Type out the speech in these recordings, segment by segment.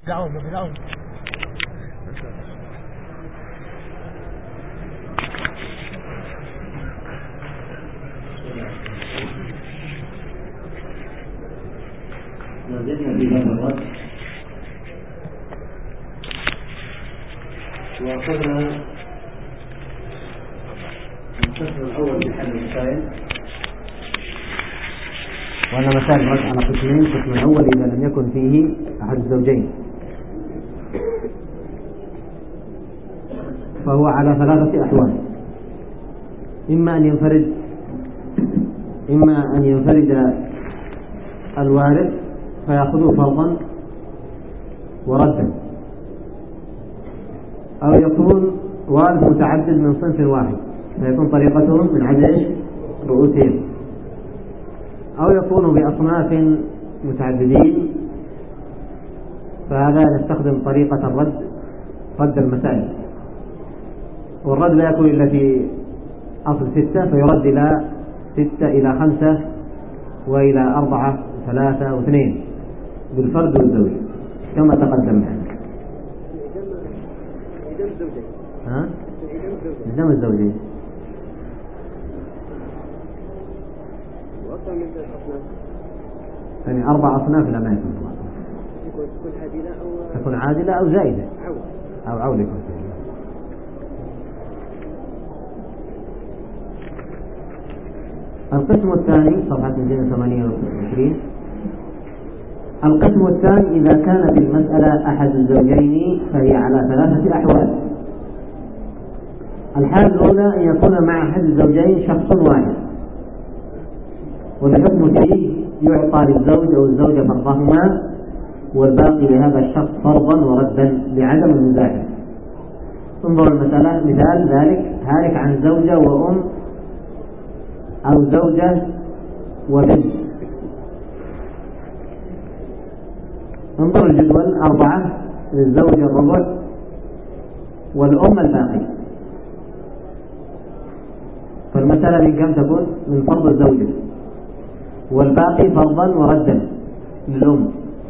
بالعون. نزلنا في باب الرد وأخذنا القسم الأول بحل المسائل، وأن مسائل الرد على قسمين. القسم الأول إذا لم يكن فيه أحد الزوجين فهو على ثلاثة أحوال: إما أن ينفرد الوارث فيأخذه فرضا وردا، أو يكون وارث متعدد من صنف واحد فيكون طريقتهم من عدد رؤوسهم، أو يكون بأصناف متعددين فهذا نستخدم طريقة رد المسائل، والرد لا يكون إلا في أصل 6 فيرد إلى 6 إلى 5 وإلى 4 3 و2 بالفرد والزوج كما تقدم معنا. إعدام الزوجين يعني 4 أصناف لا ما تكون عادلة أو زائدة أو عولة. القسم الثاني صفحة 228. القسم الثاني إذا كانت المسألة أحد الزوجين فهي على 3 أحوال. الحالة الأولى أن يكون مع أحد الزوجين شخص واحد والحكم فيه يعطى للزوج أو الزوجة فرضهما والباقي لهذا الشخص فرضا وردا بعدم النزاع. انظر المسألة مثال ذلك: هالك عن زوجة وأم أو زوجة وبنت. انظر الجدول: 4 للزوجة الربع والأم الباقي. فالمسألة من كم تكون؟ من فرض الزوجة والباقي فرضا وردا للأم،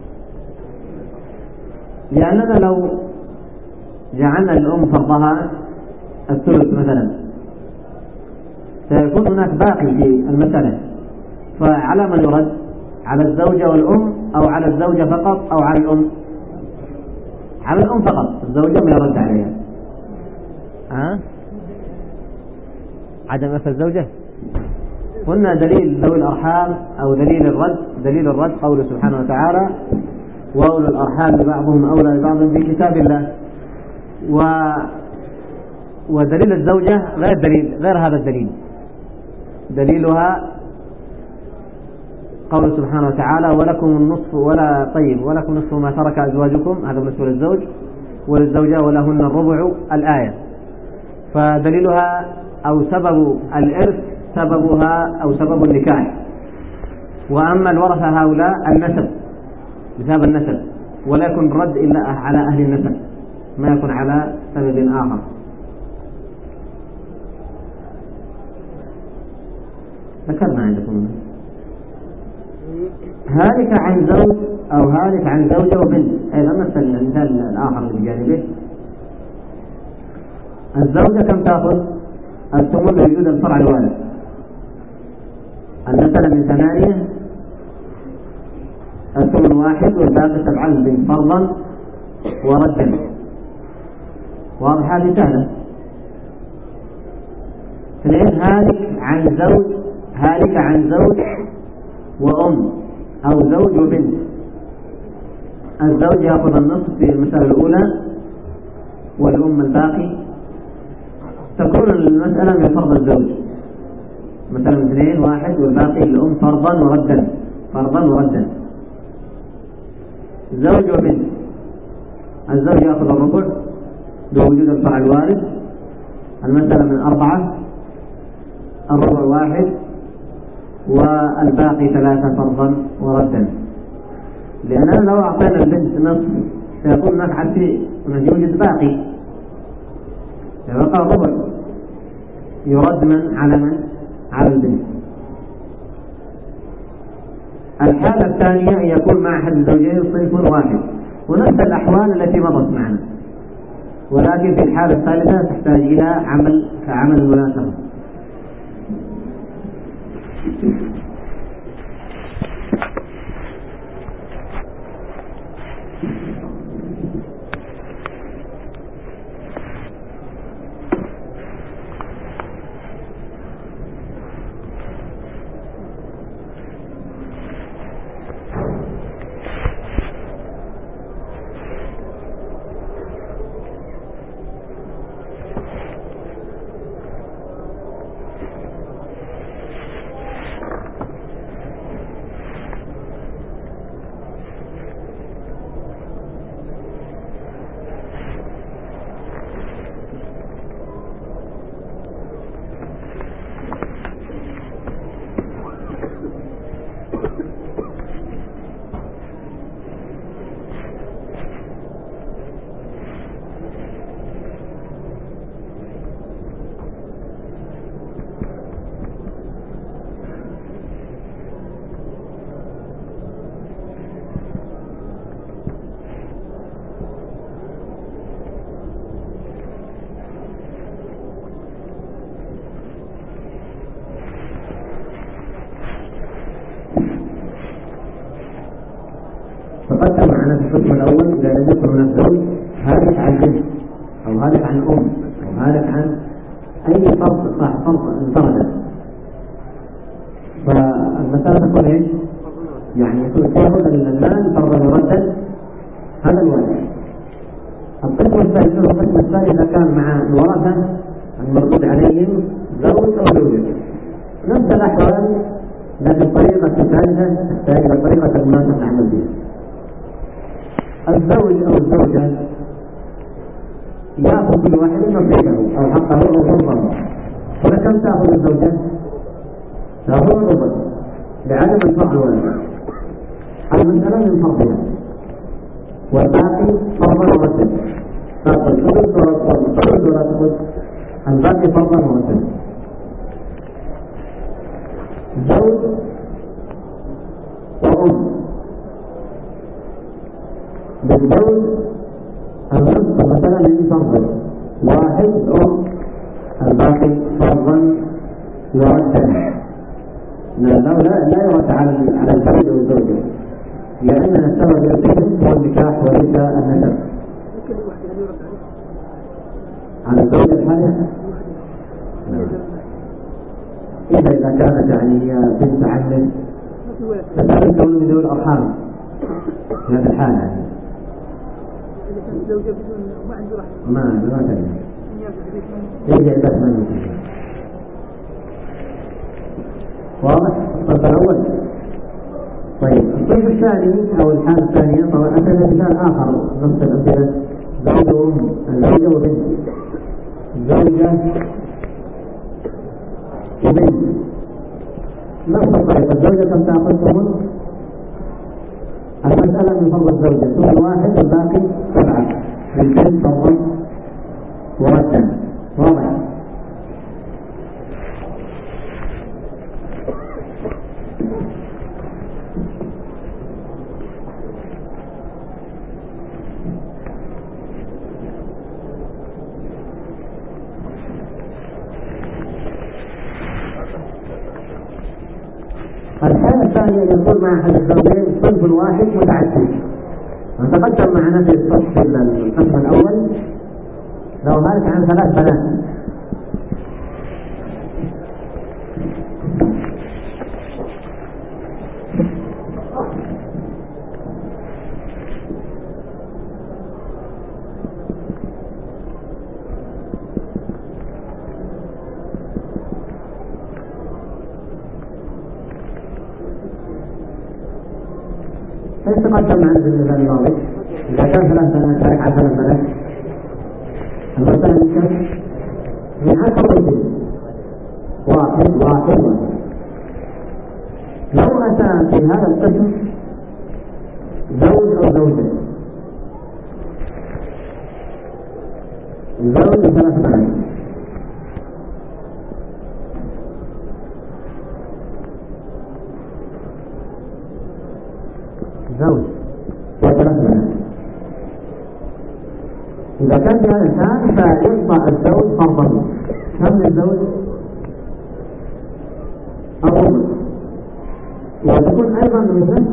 لأننا لو جعلنا الأم فرضها الثلث مثلا سيكون هناك باقي في المسألة، فعلى من يرد؟ على الزوجة والأم أو على الزوجة فقط أو على الأم؟ على الأم فقط، الزوجة ما يرد عليها. عدم أثر الزوجة. قلنا دليل ذوي الأرحام أو دليل الرد قوله سبحانه وتعالى: وأولو الأرحام بعضهم أولى ببعض في كتاب الله. ودليل الزوجة غير هذا الدليل. دليلها قوله سبحانه وتعالى: ولكم النصف ولكم نصف ما ترك أزواجكم، هذا بالنسبة للزوج، وللزوجة ولهن الربع الآية. فدليلها أو سبب الإرث سببها أو سبب النكاح. وأما الورثة هؤلاء النسب بسبب النسب، ولا يكون الرد إلا على أهل النسب، ما يكون على سبب آخر. ذكرنا عندكم هالك عن زوج أو هالك عن زوجة وبنت. أيضا مثل المثال الآخر اللي بجانبه: الزوجة كم تأخذ؟ الثمن لوجود الفرع الوارث. المسألة من 8 الثمن 1 والباقي 7 البنت فرضا وردا. واضح؟ هذه سهلة. 2 هالك عن زوج وأم أو زوج وبنت. الزوج يأخذ النصف في المسألة الأولى والأم الباقي. تكون المسألة من فرض الزوج، مثلا 2 1 والباقي الأم فرضا وردا. زوج وبنت: الزوج يأخذ الربع بوجود الفرع الوارث. المسألة من 4 الربع 1 والباقي 3 فرضا وردا. لأننا لو أعطينا البنت نصف سيكون هناك عدل يوجد باقي، يبقى الربع يرد على البنت. الحالة الثانية أن يكون مع أحد الزوجين صنف واحد ونفس الأحوال التي مضت معنا، ولكن في الحالة الثالثة تحتاج إلى عمل كعمل المناسبة. تقدم معنا في القسم الأول إذا لم يكن هناك زوج هالك عن بنت أو هالك عن أم أو هالك عن أي فرد انفرد، فالمسألة تكون إيش؟ يعني يكون يأخذ المال فرضا مردا، هذا الواجب. القسم الثاني هو القسم الثاني إذا كان مع الورثة المردود عليهم زوج أو زوجة، نفس الأحوال لكن الطريقة الثالثة تحتاج إلى طريقة المناسبة نعمل بها. الزوج أو الزوجة يأخذ كل واحد نصيبه أو حقه أو حظه. فكم تأخذ الزوجة؟ تأخذ الربع لعدم الفرق الوالد. المسألة من فرضها والباقي فرضا مرتب، تأخذ الثلث ولا تأخذ الباقي فرضا مرتب. زوج وأم، بالزوج النصف مثلا من فرض واحد أم، الباقي فرضا يرد، لا يرد على الزوج والزوجة، لأن السبب الأساسي هو النكاح وليس النسب. على الزوجة الحالية إذا كانت يعني بنت عمه فتعرف كونه من ذوي الأرحام في هذه الحالة يعني. ما تجد يجي بس ما يمكن. واضح؟ الصف الأول. طيب الصف الثاني أو الحالة الثانية طبعا أتى مثال آخر نفس الأمثلة، زوج وأم، الزوجة وبنت، زوجة وبنت، نفس الطريقة. الزوجة كم تأخذ؟ المسألة من فرض الزوجة ثم واحد والباقي 7، للبنت فرضا وردا. واضح؟ الحالة الثانية يكون مع أحد الزوجين صنف واحد متعدد. تقدم معنا في القسم الأول لو هلك عن 3 بنات، تقدم معنا في المثال الماضي إذا كان 3 بنات ترك على 3 بنات، المسألة من كم؟ من 10 رجل، واحد. لو أتى في هذا القسم زوج أو زوجة، زوج 3 بنات، زوج و3 بنات، إذا كان في هذا الحال فيقطع الزوج فرضه. كم للزوج؟ الربع. وتكون أيضا مثل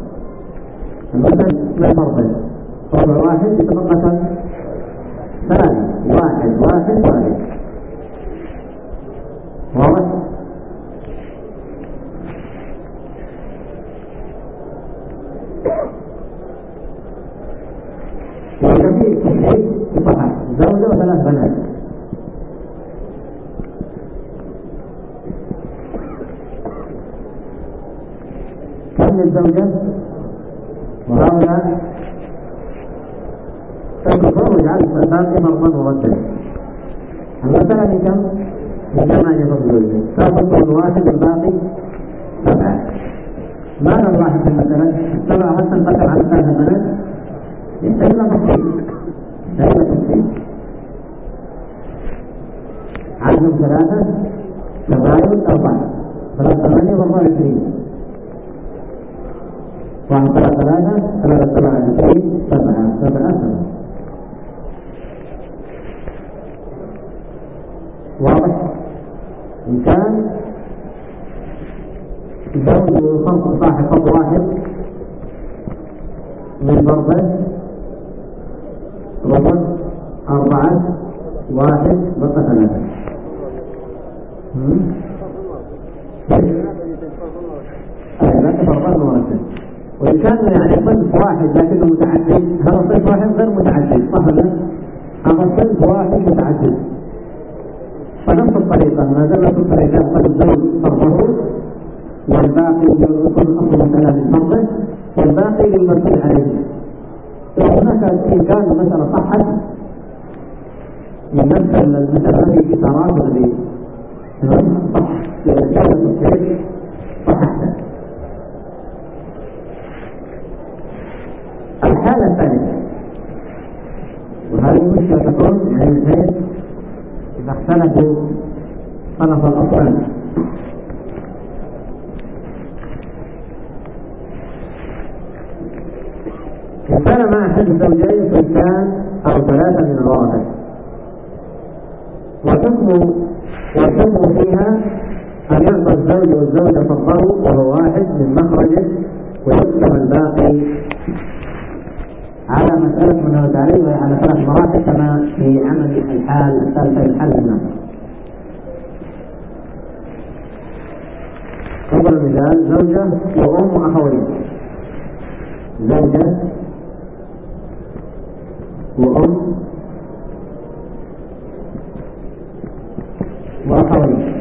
ما فرضه ربع واحد يتبقى ثلاثة، واحد واحد واحد. واضح؟ وإذا في تحديد صحة زوجة وثلاث بنات، كم للزوجة؟ وهؤلاء تكفر ويجعل الباقي مرضا وردا. المسألة من كم؟ من 8 فصل، تأخذ واحد الباقي 7. ماذا نلاحظ في المسألة؟ 7 حتى انقسم على 3 بنات يحتاج إلى تفصيل. عدد 3 تباين 4 3 8 24 1 3 3 3 27 7 7. واضح؟ إن كان زوج فرض صاحب فرض واحد من فرضه ربع 4 1 بقى 3. لا تفرقان مرتين. وإن كان يعني صنف واحد لكنه متعدد، هذا صنف واحد غير متعدد، صح ولا؟ هذا صنف واحد متعدد. فنفس الطريقة ما زالت الطريقة قد الزوج فرضه والباقي يكون أصل مسألة من فرضه والباقي للمرتد عليه. وهناك إن كان المسألة صحت من نفس المسألة في إشارات الذي صح لإرشاد الشيء صحته. الحالة الثانية، وهذه مشكلة تكون يعني الحين إذا اختلفوا طرف الأصل، إن كان مع أحد الزوجين سلطان أو 3 من الورثة، والحكم فيها أن يعطى الزوج والزوجة فضله وهو واحد من مخرجه ويقسم الباقي على مسألة منه تعالى وهي على 3 مراتب كما في عمل الحال الثالثة الحل المناسب. أول مثال زوجة وأم وأخوين، زوجة وأم وأخوين.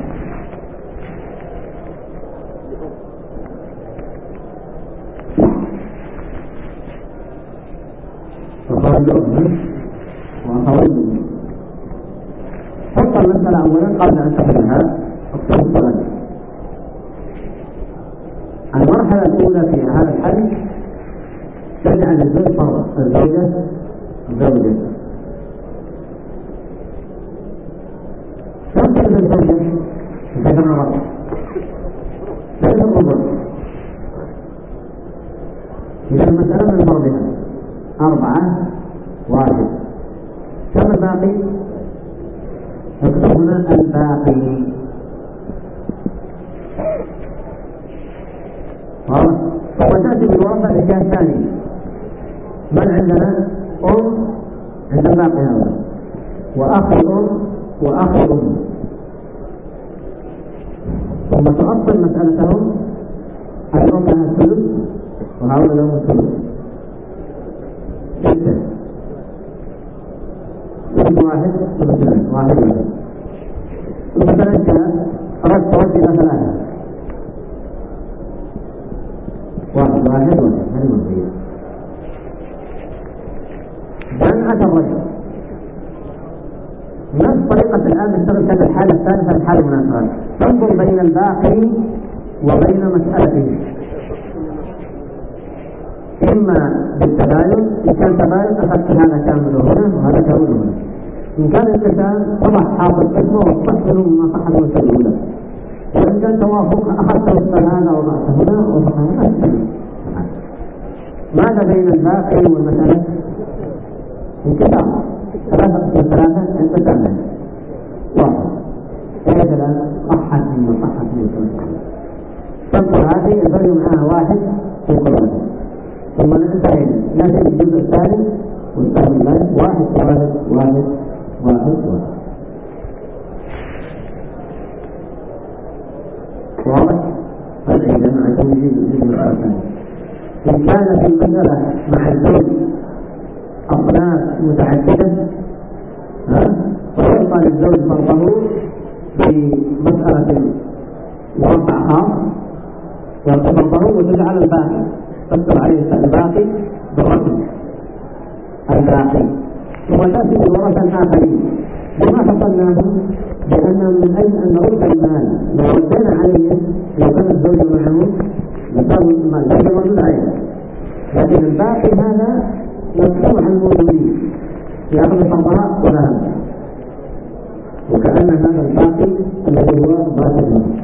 أخوين وأخوين. حط المسألة أولا قبل أن تحلها اكتب السؤال. المرحلة الأولى في هذا الحل تجعل الزوج فرض، الزوجة زوجة. كم تجد الزوجة؟ كيف نرى؟ كيف الربع؟ إذا المسألة من فرضها 4 1. كم الباقي؟ اكتب هنا الباقي. وتأتي بالوضع الأشياء الثانية. من عندنا؟ أم عند الباقي هذا، وأخ الأم وأخ الأم. ثم تؤصل مسألتهم، الأم لها الثلث وهؤلاء لهم الثلث 6. ثلث واحد ثلث 2 1 1. مثلا كان أردت ترد إلى 3 1 1 هذه المنطقة. جمعة الرجل نفس طريقة الآن نشتغل كانت الحالة الثالثة الحالة المناسبة. تنظر بين الباقي وبين مسألته، إما بالتباين، إن كان تباين أخذت هذا كامل هنا وهذا كامل هنا. إن كان الإنسان طبع حاصل اسمه واستحسن مما صح الوجه الأولى، وإن كان توافق أخذت وسط هذا وضعت هنا وضعت هنا. ماذا بين الباقي والمسألة؟ انكسار. ثلاثة أنت تعمل واحد مثلا صحت من تذكر هذه الفرق معها واحد في كل ثم ننتهي نأتي الجزء الثاني والثاني واحد واضح؟ فالحين مع توجيه الجزء الثاني إن كان في المسألة مع الزوج أصناف متعددة ويعطى للزوج فرضه في مسألة مربع خاص يعطي فرضه وتجعل الباقي تكتب عليه الباقي بالرقم الباقي ثم تأتي بالورثة الآخرين وما حصلناهم لأنهم من أجل أن نرد المال لو ردينا عليه لو كان الزوج معه لصار المال ليس موجود عليه لكن الباقي هذا مكتوب عن الموجودين يأخذ فرضها ولا هم وكأن هذا الباقي الذي هو باقي المال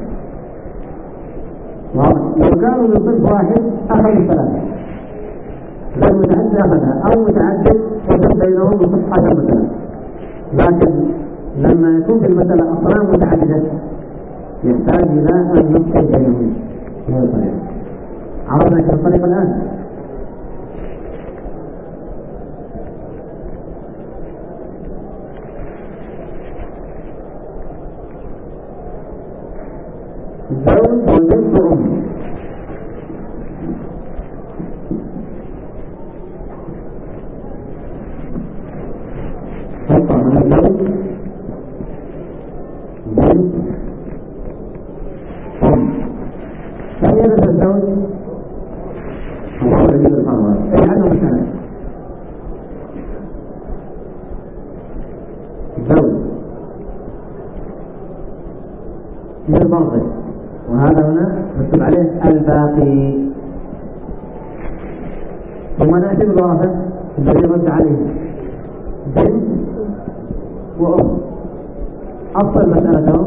لو كانوا من صنف واحد أخذوا ثلاثة لو متعدد أخذها أو متعدد وجد بينهم بصفحة مثلا لكن لما يكون في المسألة أصناف متعددة يحتاج إلى أن نفصل بينهم هذا الطريق عرفنا كيف الطريق الآن زوج وبنت أم تطلع من الزوج بنت أم كم يرث الزوج؟ الله يجيب الفرض اجعله مثلا زوج من فرضه وهذا هنا مكتوب عليه الباقي ثم نأتي بالورثة الذي رد عليه بنت وأم أصل مسألته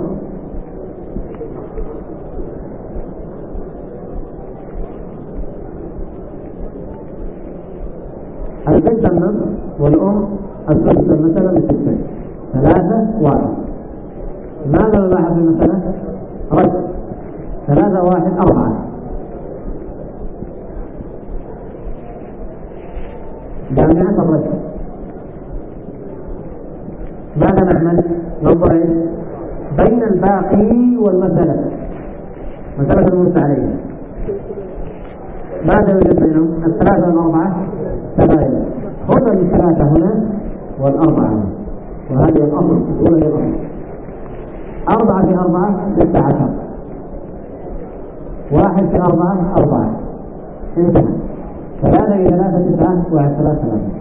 البنت النصف والأم السدس مثلا بستة 3-1 ماذا نلاحظ في المسألة؟ رد 3-1-4 جامعة الرد ماذا نعمل؟ ننظر بين الباقي والمسألة مسألة الموسى عليها ماذا يوجد بينهم؟ 3-4 تباين خذ الثلاثة هنا والأربعة هنا وهذه الأصل الأولى هي الأصل 4-4 16 1-4 انتهى 3-3 9 1-3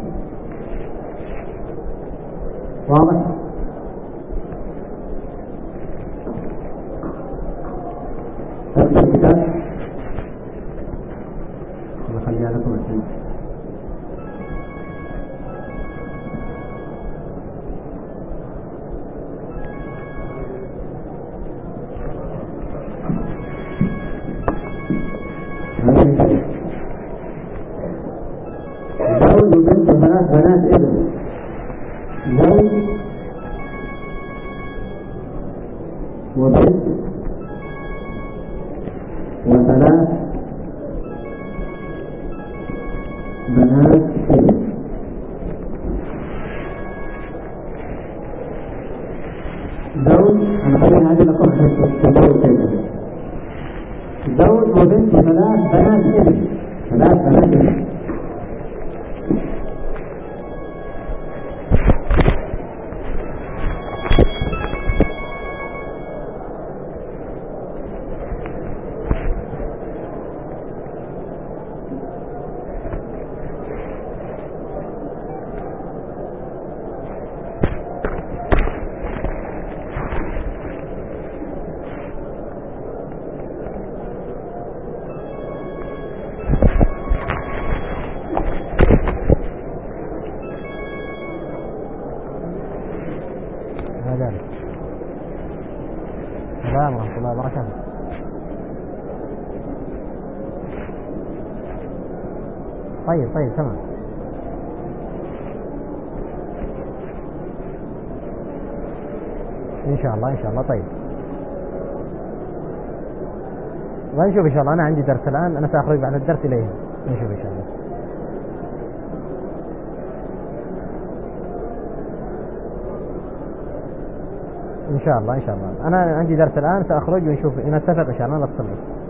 واضح؟ اكتب الكتاب نخليها لكم الحين زوج وبنت وثلاث بنات ابن زوج وبنت وثلاث بنات ابن زوج أنا خلينا هذه لكم زوج وبنت وثلاث بنات ابن السلام ورحمة الله وبركاته. طيب تمام. إن شاء الله إن شاء الله. طيب ونشوف إن شاء الله. أنا عندي درس الآن، أنا سأخرج بعد الدرس إليه، نشوف إن شاء الله. إن شاء الله إن شاء الله. أنا عندي درس الآن سأخرج ونشوف إن اتفق إن شاء الله نتصل.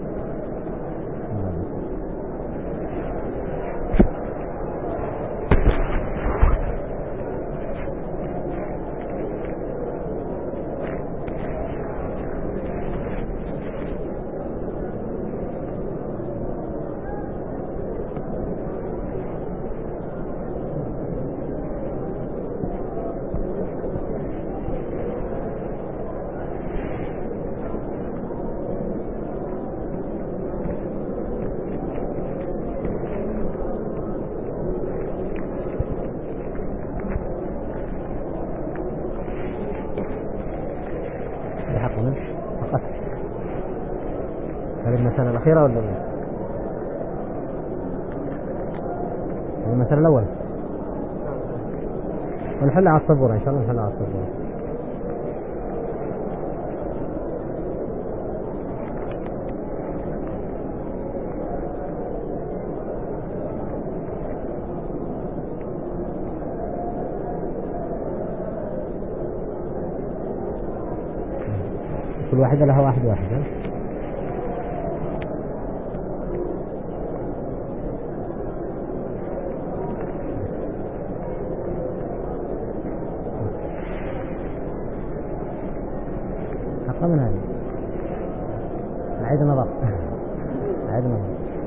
فقط هذه المسألة الأخيرة ولا المسألة الأول؟ ونحل على الصبورة إن شاء الله، نحل على الصبورة. كل واحدة لها واحد واحد. حقا من هذه عيد نظر عيد نظر.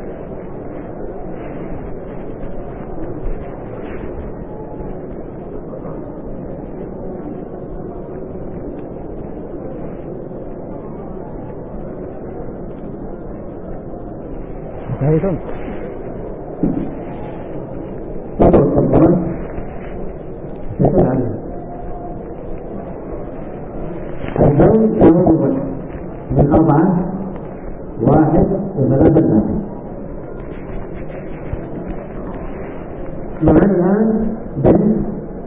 انتهيتم؟ الزوج له من 4 1 و3 3. معنا الآن بنت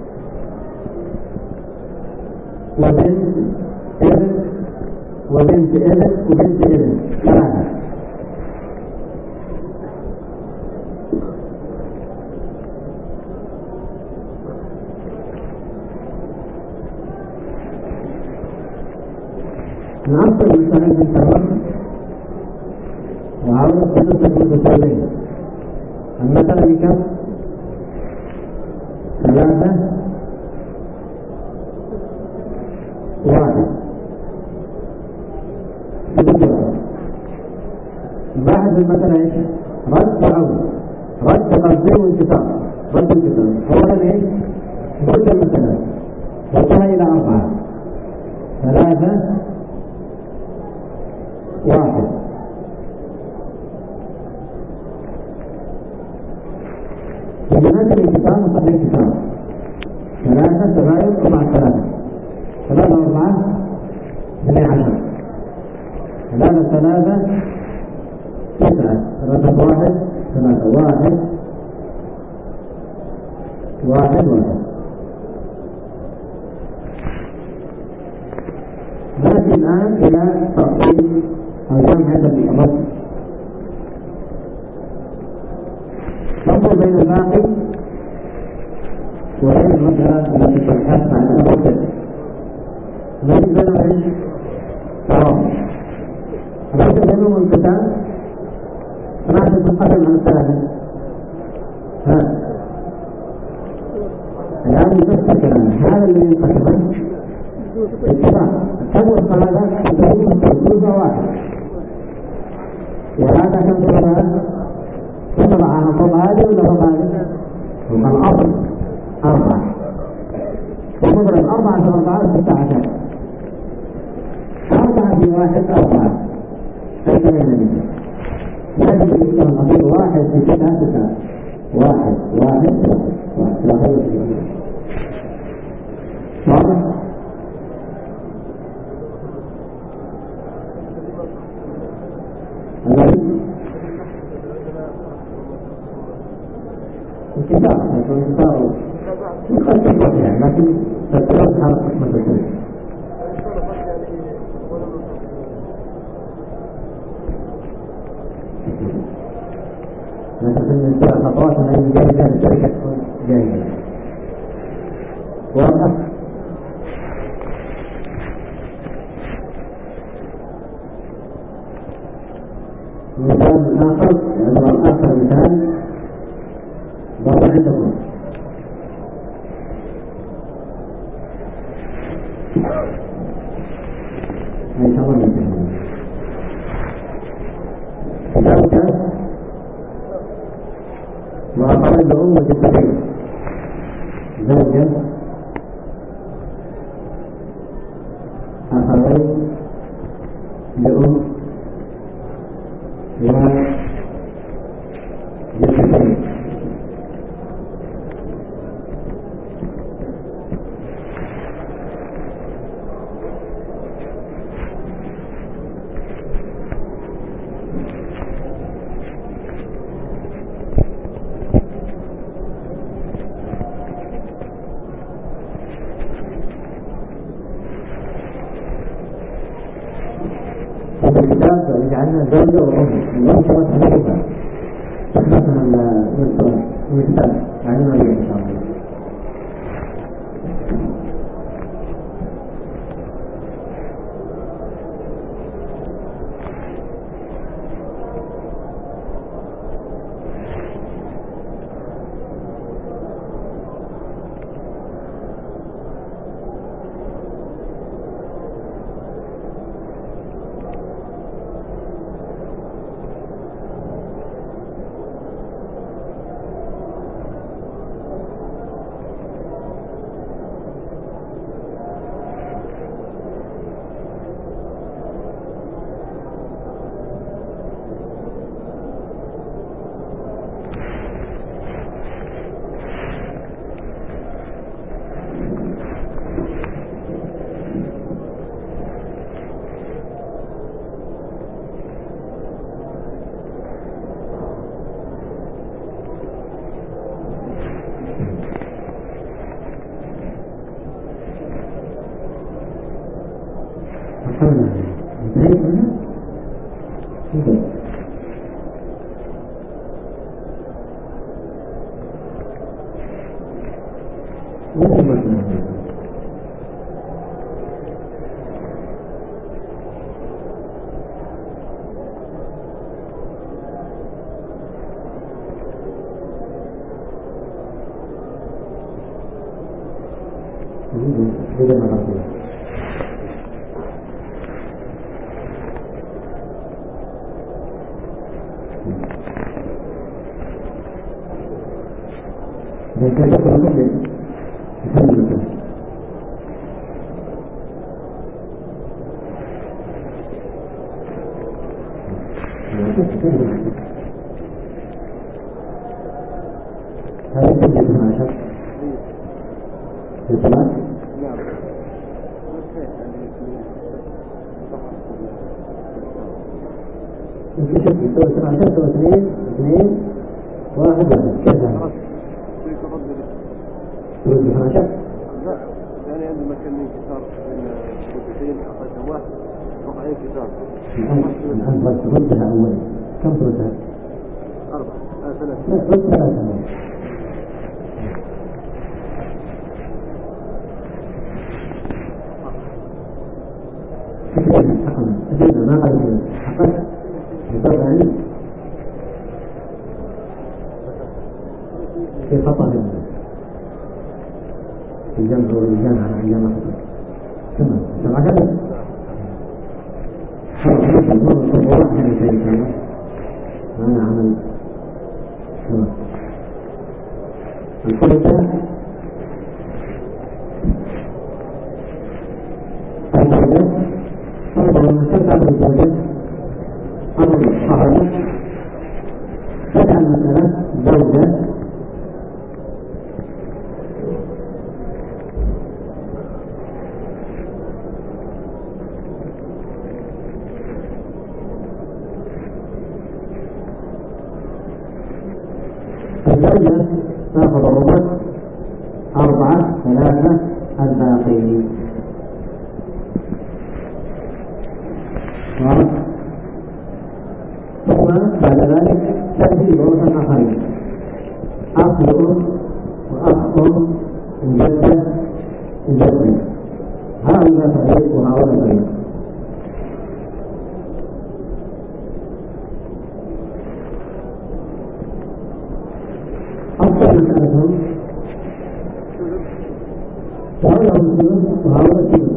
وبنت ابن وبنت ابن وبنت ابن 3. نعطي المسائل من تمام وعاوز تنسك المتساويين. المسألة بكم؟ 3 1. بعد المسألة ايش؟ رد وعود، رد تقديم وانتصار، رد انتصار. اولا ايش؟ رد المسألة وانتهى الى 4 3 1. وجنات الانتصار مصدر انتصار 3 تغير 4 3 3 4 12 3 3 9 3 1 3 1 1 1. نأتي الآن إلى تفصيل أو جمع هذا الرد. ننظر بين الباقي وبين المسألة التي تبحث عن الرد. الذي بينهم ايش؟ ترابط. الرد بينهم انقسام. سمعت تنقسم عن الثلاثة. الآن يفسر كلامه. هذا اللي ينقسم اتفاق. كم الصلاة تكون تكون 1 وهذا كم صلاة تضعها فوق هذه ولا فوق هذه؟ فوق الأصل 4 ومضرب 4 في 4 16. 4 في 1 4 فإذا لازم يكون الأصل 1 في 9 9 1 1 1 واضح؟ انتصار انتصار قد تكون يعني لكن تكون حركة مثل مثلا نتبع خطوات من أي جاهزة الشركة تكون جاهزة. واضح؟ مثال آخر يعتبر آخر مثال ضرب عندكم. إن شاء الله نتكلم. زوجة وأقرب لأم وجدتين. زوجة أخوين لأم وجدتين. جعلنا زوجة وأم، الأم كانت حديثة تخلصها المثال يعني ما إن شاء الله. في خطأ الجمع والرجال على أيام خطأ تمام. سبعة كذا الصبورة كان شيء كذا وأنا عمل تمام. الخلطة الزوجة أربعة من تسعة الزوجة أمر الصحابة تسعة مثلا زوجة الزوجة تأخذ الربع أربعة ثلاثة الباقي ثم بعد ذلك تأتي نجيب مثلا آخرين أخ لأم وأخ أم وجدة وجدة هؤلاء فريق وهؤلاء فريق. أكثر مسألتهم هؤلاء مسلمون وهؤلاء سلم.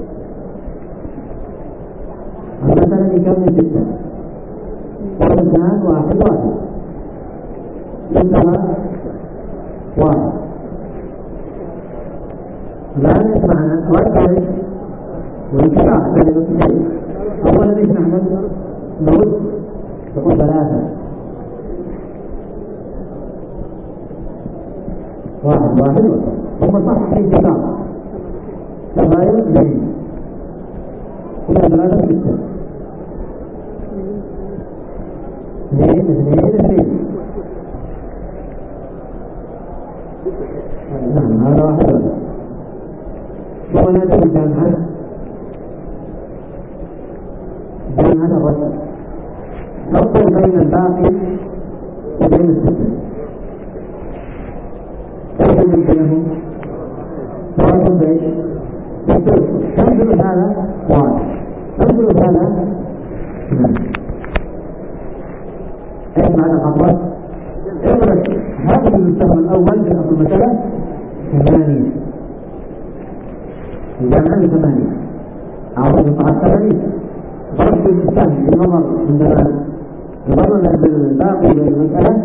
المسألة يكمل ستة واثنان واحد كلها واحد. الآن اسمعنا ركز وانتباه بين الشيء. أولا ايش نعمل؟ نرد تقول ثلاثة واحد هم صح في انتباه تغير اثنين كلها ثلاثة ستة اثنين نعم هذا واحد. وأنا أدري جامعة الرجل نفصل بين الباقي وبين الستة تفصل بينهم تفصل بين تنزل هذا واحد تنزل هذا ايش معنى خطوة؟ اضرب هذا المستوى الأول في أصل المسألة 8 الجامعة 8 أعرض الطاعة 80 ضرب الإنسان بالنظر عندما نظر الباقي بالمسألة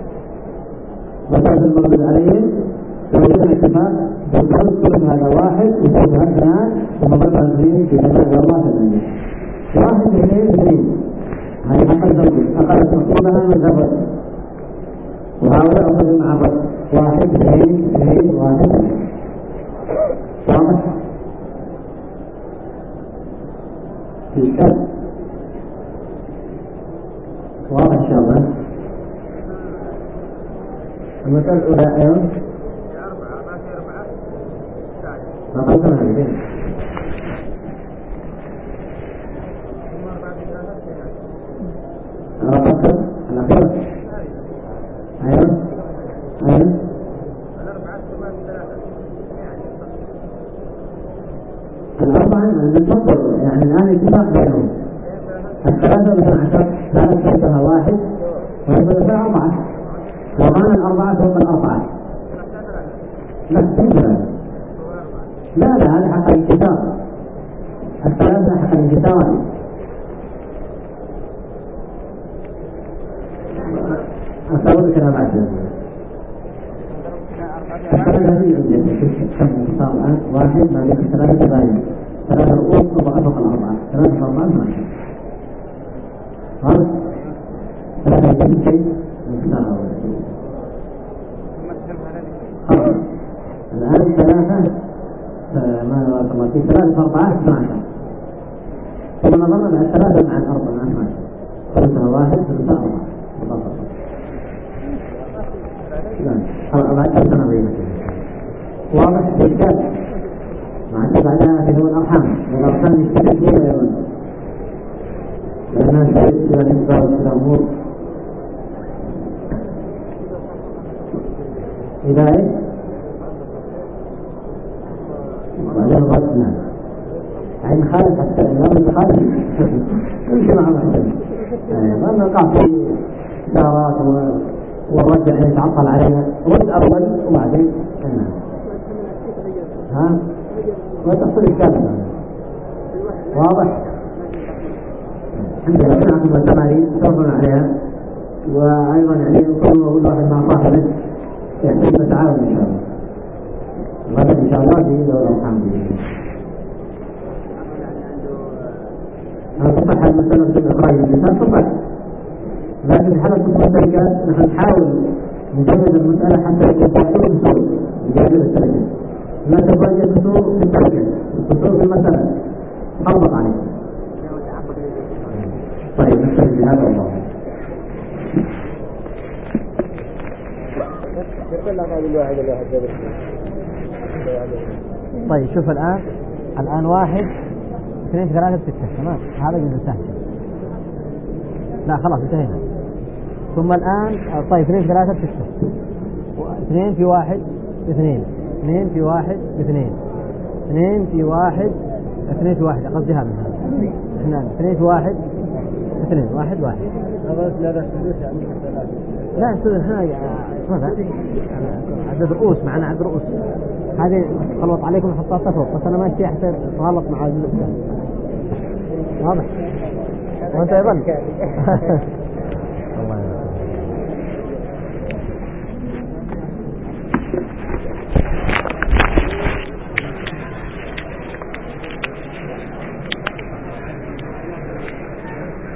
مسألة المغضوب عليهم سوينا اتفاق بالضرب هذا واحد وثلثها 2 ثم ضربها 2 في 8 والله 8 واحد 2 هذه حق الزوج أقلت مطلوبها من الزوج وهؤلاء أخذوا مع الرجل 1 2 1 واضح؟ في الشرط واضح إن شاء الله. المسألة الأولى أيضا رقم 8 رقم الأخير أيضا الأربعة نتفضل يعني الآن اتفاق بينهم 13 ثالثها 1 وثالثها 4 ومعنى 4 فوق 4 لا هذا حق الانكسار 3 حق الانكسار أصور كلام بعد الآن 1 ما لك 3 تباين 3 رؤوس فوق 4 3 4 ماشي خلاص 3 شيء مختار الآن 3 ما رقم في 3 4 12 ثم نظرنا بعد 3 مع 4 12 ثلثها 1 ثلثها 4 بعد سنة واضح بالكاد مع أن بعدها تكون أرحام والأرحام يستفيد فيها أيضا لأنها تحتاج إلى الإنكار والتأمر إذا إيه؟ وبعدين غطنا يعني خالد حتى الإمام خالد يمشي مع محسن ما نقع في إشارات والرد يعني يتعطل علينا رد أول وبعدين ها وتحصل الكامل واضح الحمد لله نعطي التمارين صبرنا عليها وأيضا يعني كل واحد مع صاحبه يحتاج نتعاون إن شاء الله غدا إن شاء الله بإذن الله الحمد لله. أنا تصح المسألة من إخراج الإنسان تصح لكن في حالة كتب الشركات نحن نحاول نجمد المسألة حتى يكون تأثير بسهول بجانب الشركة لا تفاجئ الكسور في الشركة الكسور في المسألة حرضت عليه. طيب نستفيد بهذا الله. طيب شوف الآن 1 2 3 6 تمام هذا جزء سهل. لا خلاص انتهينا ثم الآن طيب 2 في 3 6، 2 في 1 2، 2 في 1 2، 2 في 1 2 في 1 قصدها من هذا احنا 2 في 1 2 1 1. لا السدس احنا ماذا عدد رؤوس معنا عدد رؤوس هذه غلط عليكم حطها فوق بس انا ماشي حتى غلط مع الجزء واضح وانت ايضا